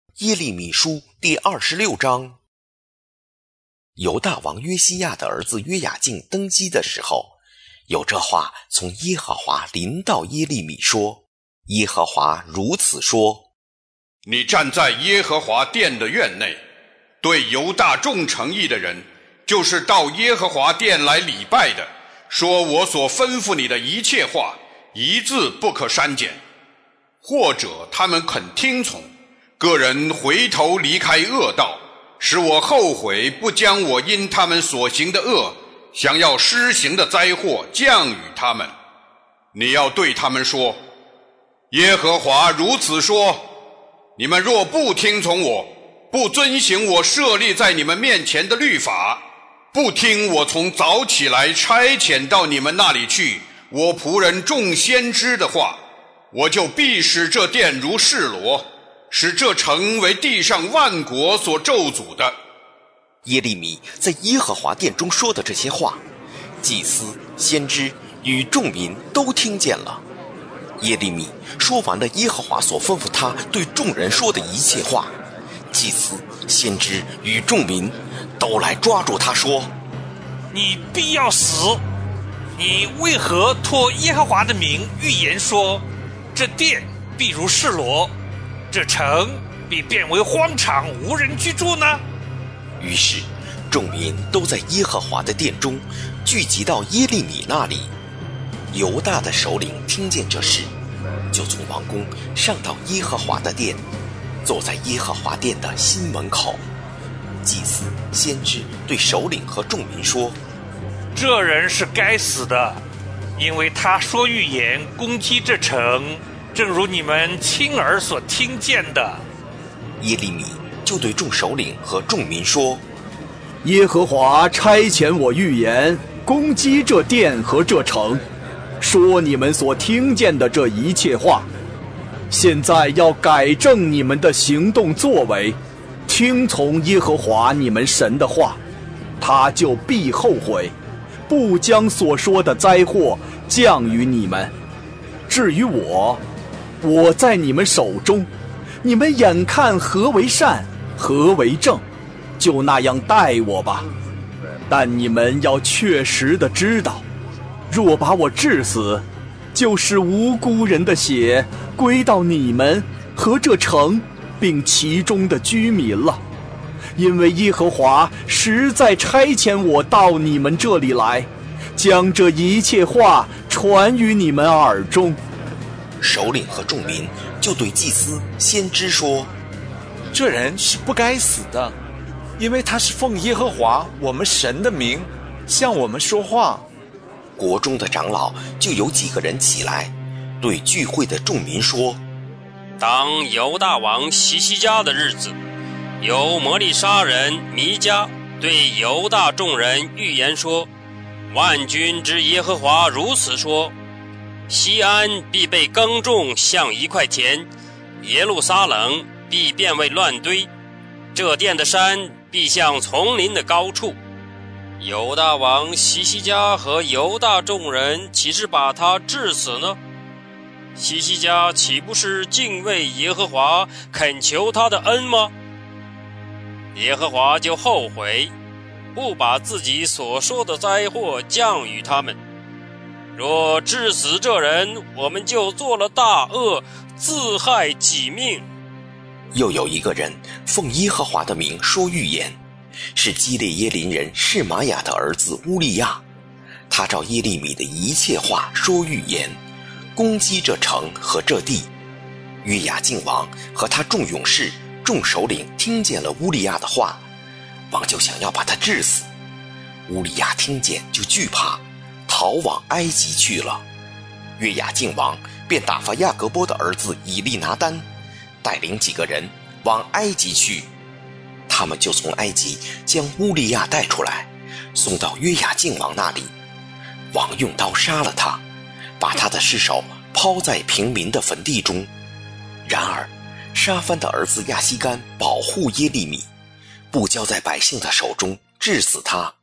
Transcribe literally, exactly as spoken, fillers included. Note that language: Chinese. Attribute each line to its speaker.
Speaker 1: 耶利米书第二十六章。犹大王约西亚的儿子约雅敬登基的时候，有这话从耶和华临到耶利米说：耶和华如此说，
Speaker 2: 你站在耶和华殿的院内，对犹大众诚意的人，就是到耶和华殿来礼拜的，说我所吩咐你的一切话，一字不可删减。或者他们肯听从，个人回头离开恶道，使我后悔不将我因他们所行的恶想要施行的灾祸降与他们。你要对他们说，耶和华如此说，你们若不听从我，不遵行我设立在你们面前的律法，不听我从早起来差遣到你们那里去我仆人众先知的话，我就必使这殿如示罗，使这城为地上万国所咒诅的。
Speaker 1: 耶利米在耶和华殿中说的这些话，祭司、先知与众民都听见了。耶利米说完了耶和华所吩咐他对众人说的一切话，祭司、先知与众民都来抓住他说：
Speaker 3: 你必要死！你为何托耶和华的名预言说，这殿必如示罗，这城必变为荒场，无人居住呢？
Speaker 1: 于是众民都在耶和华的殿中聚集到耶利米那里。犹大的首领听见这事，就从王宫上到耶和华的殿，坐在耶和华殿的新门口。祭司、先知对首领和众民说：
Speaker 3: 这人是该死的，因为他说预言攻击这城，正如你们亲耳所听见的。
Speaker 1: 耶利米就对众首领和众民说：
Speaker 4: 耶和华差遣我预言攻击这殿和这城，说你们所听见的这一切话，现在要改正你们的行动作为，听从耶和华你们神的话，他就必后悔，不将所说的灾祸降于你们。至于我，我在你们手中，你们眼看何为善，何为正，就那样待我吧。但你们要确实的知道，若把我治死，就是无辜人的血归到你们和这城并其中的居民了。因为耶和华实在差遣我到你们这里来，将这一切话传于你们耳中。
Speaker 1: 首领和众民就对祭司、先知说：
Speaker 5: 这人是不该死的，因为他是奉耶和华我们神的名向我们说话。
Speaker 1: 国中的长老就有几个人起来，对聚会的众民说：
Speaker 6: 当犹大王希西家的日子，有摩利沙人弥迦对犹大众人预言说，万军之耶和华如此说，西安必被耕种像一块田，耶路撒冷必变为乱堆，这殿的山必像丛林的高处。犹大王希西家和犹大众人岂是把他治死呢？希西家岂不是敬畏耶和华，恳求他的恩吗？耶和华就后悔，不把自己所说的灾祸降于他们。若治死这人，我们就做了大恶，自害己命。
Speaker 1: 又有一个人奉耶和华的名说预言，是基列耶林人示玛雅的儿子乌利亚。他照耶利米的一切话说预言，攻击这城和这地。约雅敬王和他众勇士、众首领听见了乌利亚的话，王就想要把他治死。乌利亚听见就惧怕，逃往埃及去了。约雅敬王便打发亚革波的儿子以利拿单带领几个人往埃及去，他们就从埃及将乌利亚带出来，送到约雅敬王那里。王用刀杀了他，把他的尸首抛在平民的坟地中。然而沙番的儿子亚西干保护耶利米，不交在百姓的手中，治死他。